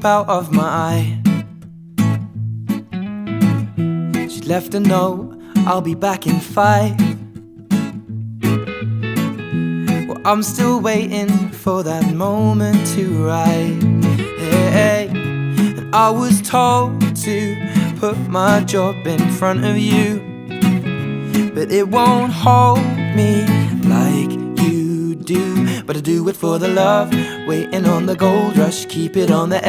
out of my eye. She left a note, I'll be back in 5. Well, I'm still waiting for that moment to arrive. Hey, and I was told to put my job in front of you, but it won't hold me like you do. But I do it for the love, waiting on the gold rush, keep it on the